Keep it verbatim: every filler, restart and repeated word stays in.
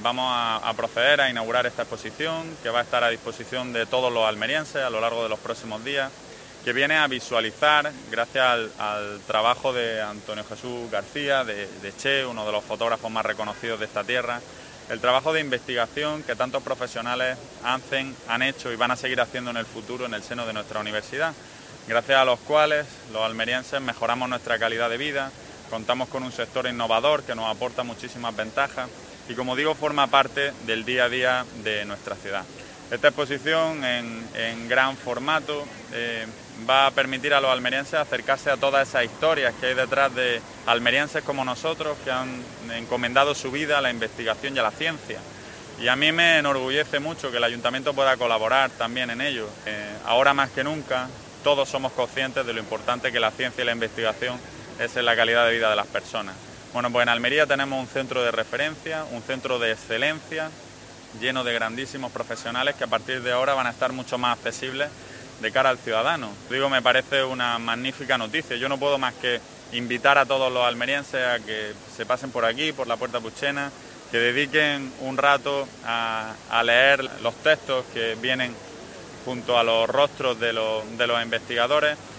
vamos a, a proceder a inaugurar esta exposición que va a estar a disposición de todos los almerienses a lo largo de los próximos días, que viene a visualizar, gracias al, al trabajo de Antonio Jesús García, de, de Che, uno de los fotógrafos más reconocidos de esta tierra, el trabajo de investigación que tantos profesionales hacen, han hecho y van a seguir haciendo en el futuro en el seno de nuestra universidad, gracias a los cuales los almerienses mejoramos nuestra calidad de vida, contamos con un sector innovador que nos aporta muchísimas ventajas y, como digo, forma parte del día a día de nuestra ciudad. Esta exposición en, en gran formato eh, va a permitir a los almerienses acercarse a todas esas historias que hay detrás de almerienses como nosotros que han encomendado su vida a la investigación y a la ciencia. Y a mí me enorgullece mucho que el Ayuntamiento pueda colaborar también en ello. Eh, ahora más que nunca todos somos conscientes de lo importante que la ciencia y la investigación es en la calidad de vida de las personas. Bueno, pues en Almería tenemos un centro de referencia, un centro de excelencia, lleno de grandísimos profesionales que a partir de ahora van a estar mucho más accesibles de cara al ciudadano. Digo, me parece una magnífica noticia. Yo no puedo más que invitar a todos los almerienses a que se pasen por aquí, por la Puerta Puchena, que dediquen un rato a, a leer los textos que vienen junto a los rostros de los, de los investigadores